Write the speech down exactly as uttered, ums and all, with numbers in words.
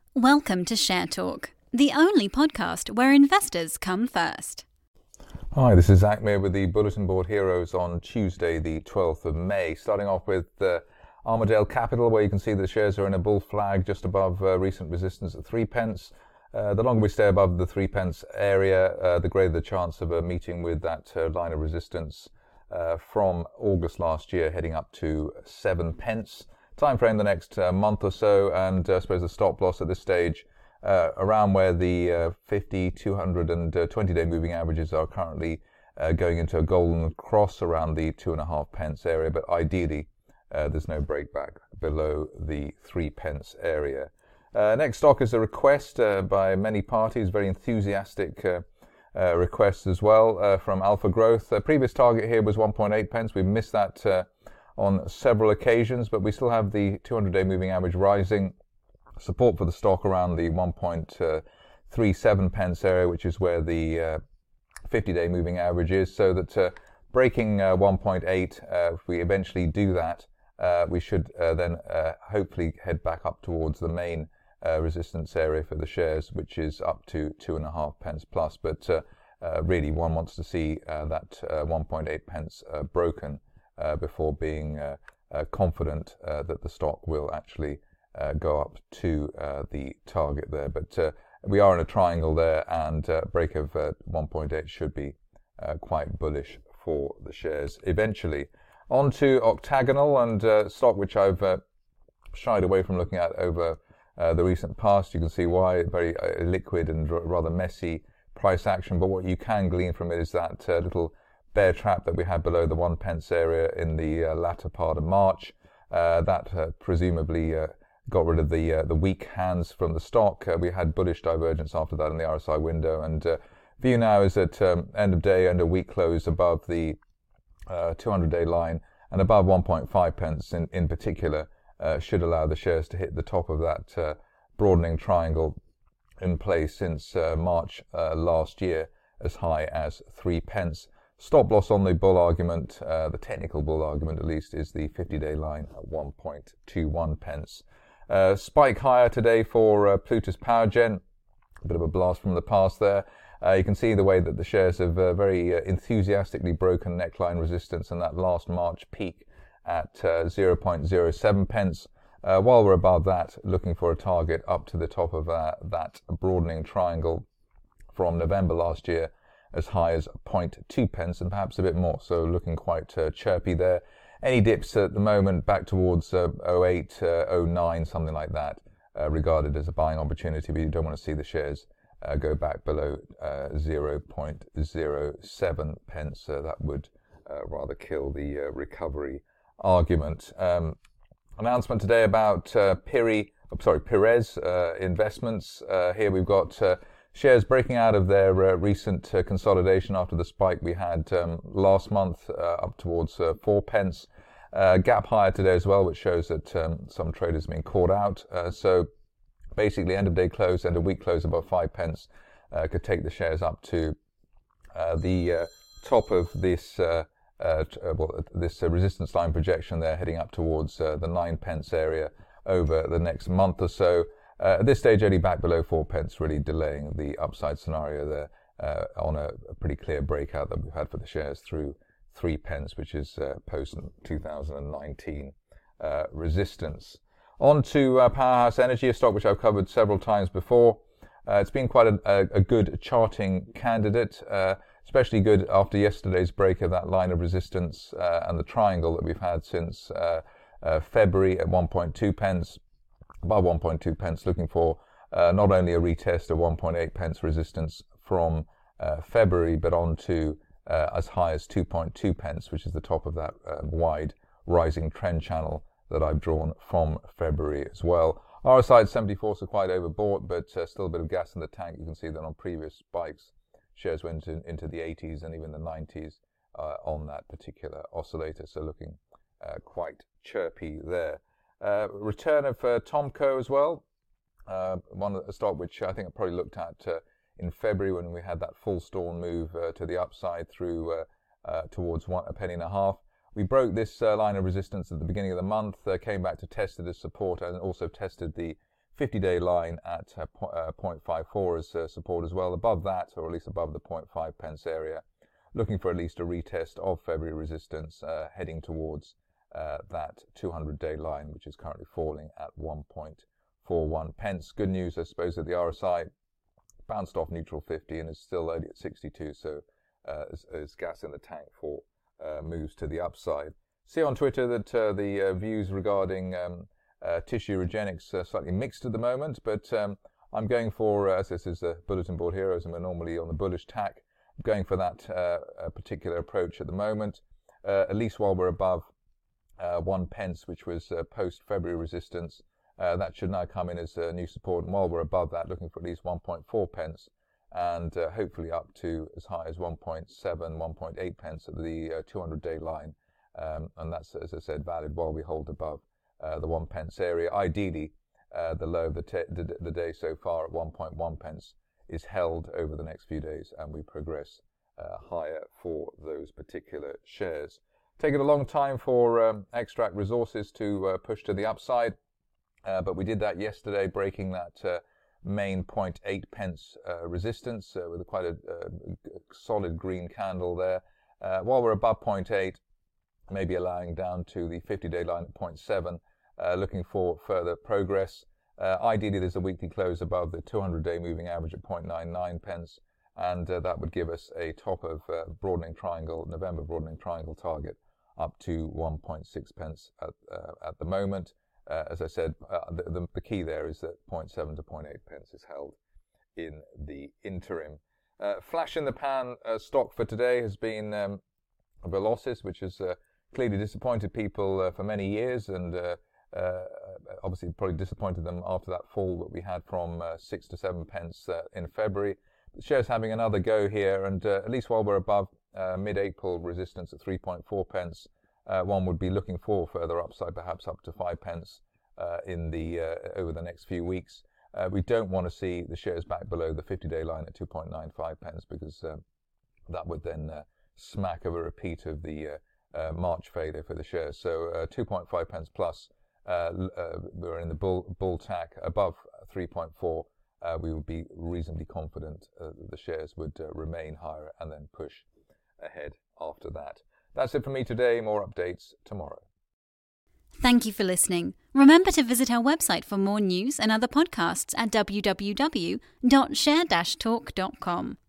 Welcome to Share Talk, the only podcast where investors come first. Hi, this is Zach Mir with the Bulletin Board Heroes on Tuesday, the twelfth of May. Starting off with uh, Armadale Capital, where you can see the shares are in a bull flag just above uh, recent resistance at three pence. Uh, the longer we stay above the three pence area, uh, the greater the chance of a meeting with that uh, line of resistance uh, from August last year, heading up to seven pence. Time frame the next uh, month or so, and uh, I suppose the stop loss at this stage uh, around where the uh, fifty, two hundred and twenty day moving averages are currently uh, going into a golden cross around the two and a half pence area, but ideally uh, there's no breakback below the three pence area. Uh, next stock is a request uh, by many parties, very enthusiastic uh, uh, request as well uh, from Alpha Growth. The previous target here was one point eight pence. We missed that uh, on several occasions, but we still have the two hundred day moving average rising. Support for the stock around the one point three seven pence area, which is where the uh, fifty day moving average is, so that uh, breaking uh, one point eight, uh, if we eventually do that, uh, we should uh, then uh, hopefully head back up towards the main uh, resistance area for the shares, which is up to two and a half pence plus. But uh, uh, really, one wants to see uh, that uh, one point eight pence uh, broken Uh, before being uh, uh, confident uh, that the stock will actually uh, go up to uh, the target there. But uh, we are in a triangle there, and uh, break of uh, one point eight should be uh, quite bullish for the shares eventually. On to Octagonal, and uh, stock which I've uh, shied away from looking at over uh, the recent past. You can see why. Very uh, liquid and r- rather messy price action, but what you can glean from it is that uh, little bear trap that we had below the one pence area in the uh, latter part of March. Uh, that uh, presumably uh, got rid of the uh, the weak hands from the stock. Uh, we had bullish divergence after that in the R S I window, and uh, view now is at um, end of day and a week close above the uh, two hundred day line and above one point five pence in, in particular uh, should allow the shares to hit the top of that uh, broadening triangle in place since uh, March uh, last year, as high as three pence. Stop loss on the bull argument, uh, the technical bull argument at least, is the fifty day line at one point two one pence. Uh, spike higher today for uh, Plutus Powergen, a bit of a blast from the past there. Uh, you can see the way that the shares have uh, very uh, enthusiastically broken neckline resistance and that last March peak at uh, zero point zero seven pence. Uh, while we're above that, looking for a target up to the top of uh, that broadening triangle from November last year, as high as zero point two pence and perhaps a bit more, so looking quite uh, chirpy there. Any dips at the moment back towards uh, oh eight, uh, oh nine, something like that, uh, regarded as a buying opportunity, but you don't want to see the shares uh, go back below uh, zero point zero seven pence. Uh, that would uh, rather kill the uh, recovery argument. Um, announcement today about uh, Piri, oh, sorry, Perez uh, Investments. Uh, here we've got uh, shares breaking out of their uh, recent uh, consolidation after the spike we had um, last month uh, up towards uh, four pence. Uh, gap higher today as well, which shows that um, some traders have been caught out. Uh, so basically end of day close and a week close above five pence uh, could take the shares up to uh, the uh, top of this uh, uh, t- uh, well, this uh, resistance line projection there, heading up towards uh, the nine pence area over the next month or so. Uh, at this stage, only back below four pence, really delaying the upside scenario there uh, on a, a pretty clear breakout that we've had for the shares through three pence, which is uh, post two thousand nineteen uh, resistance. On to uh, Powerhouse Energy, a stock which I've covered several times before. Uh, it's been quite a, a, a good charting candidate, uh, especially good after yesterday's break of that line of resistance uh, and the triangle that we've had since uh, uh, February at one point two pence. Above one point two pence, looking for uh, not only a retest of one point eight pence resistance from uh, February, but on to uh, as high as two point two pence, which is the top of that uh, wide rising trend channel that I've drawn from February as well. R S I at seventy-four, so quite overbought, but uh, still a bit of gas in the tank. You can see that on previous spikes, shares went in, into the eighties and even the nineties uh, on that particular oscillator, so looking uh, quite chirpy there. Uh, return of uh, Tomco as well, uh, one of the stock which I think I probably looked at uh, in February when we had that full storm move uh, to the upside through uh, uh, towards one, a penny and a half. We broke this uh, line of resistance at the beginning of the month, uh, came back to test it as support and also tested the fifty-day line at uh, po- uh, zero point five four as uh, support as well. Above that, or at least above the zero point five pence area, looking for at least a retest of February resistance, uh, heading towards uh, that two hundred day line, which is currently falling at one point four one pence. Good news, I suppose, that the R S I bounced off neutral fifty and is still only at sixty-two, so uh, is, is gas in the tank for uh, moves to the upside. See on Twitter that uh, the uh, views regarding um, uh, tissue Regenix are slightly mixed at the moment, but um, I'm going for, uh, as this is a Bulletin Board Heroes and we're normally on the bullish tack, I'm going for that uh, particular approach at the moment, uh, at least while we're above uh, one pence, which was uh, post-February resistance. Uh, that should now come in as a new support, and while we're above that, looking for at least one point four pence, and uh, hopefully up to as high as one point seven, one point eight pence at the uh, two hundred day line. Um, and that's, as I said, valid while we hold above uh, the one pence area. Ideally, uh, the low of the, te- the, the day so far at one point one pence is held over the next few days, and we progress uh, higher for those particular shares. Taken a long time for um, Extract Resources to uh, push to the upside. Uh, but we did that yesterday, breaking that uh, main zero point eight pence uh, resistance uh, with a quite a, a solid green candle there. Uh, while we're above zero point eight, maybe allowing down to the fifty day line at zero point seven, uh, looking for further progress. Uh, ideally, there's a weekly close above the two hundred day moving average at zero point nine nine pence, and uh, that would give us a top of uh, broadening triangle, November broadening triangle target up to one point six pence at, uh, at the moment. Uh, as I said, uh, the, the, the key there is that zero point seven to zero point eight pence is held in the interim. Uh, flash in the pan uh, stock for today has been um, Velocys, which has uh, clearly disappointed people uh, for many years, and uh, uh, obviously probably disappointed them after that fall that we had from uh, six to seven pence uh, in February. The share's having another go here, and uh, at least while we're above uh, mid-April resistance at three point four pence, Uh, one would be looking for further upside, perhaps up to five pence uh, in the uh, over the next few weeks. Uh, we don't want to see the shares back below the fifty day line at two point nine five pence, because uh, that would then uh, smack of a repeat of the uh, uh, March failure for the shares. So uh, two point five pence plus, uh, uh, we're in the bull, bull tack above three point four. Uh, we would be reasonably confident uh, that the shares would uh, remain higher and then push ahead after that. That's it for me today. More updates tomorrow. Thank you for listening. Remember to visit our website for more news and other podcasts at w w w dot share dash talk dot com.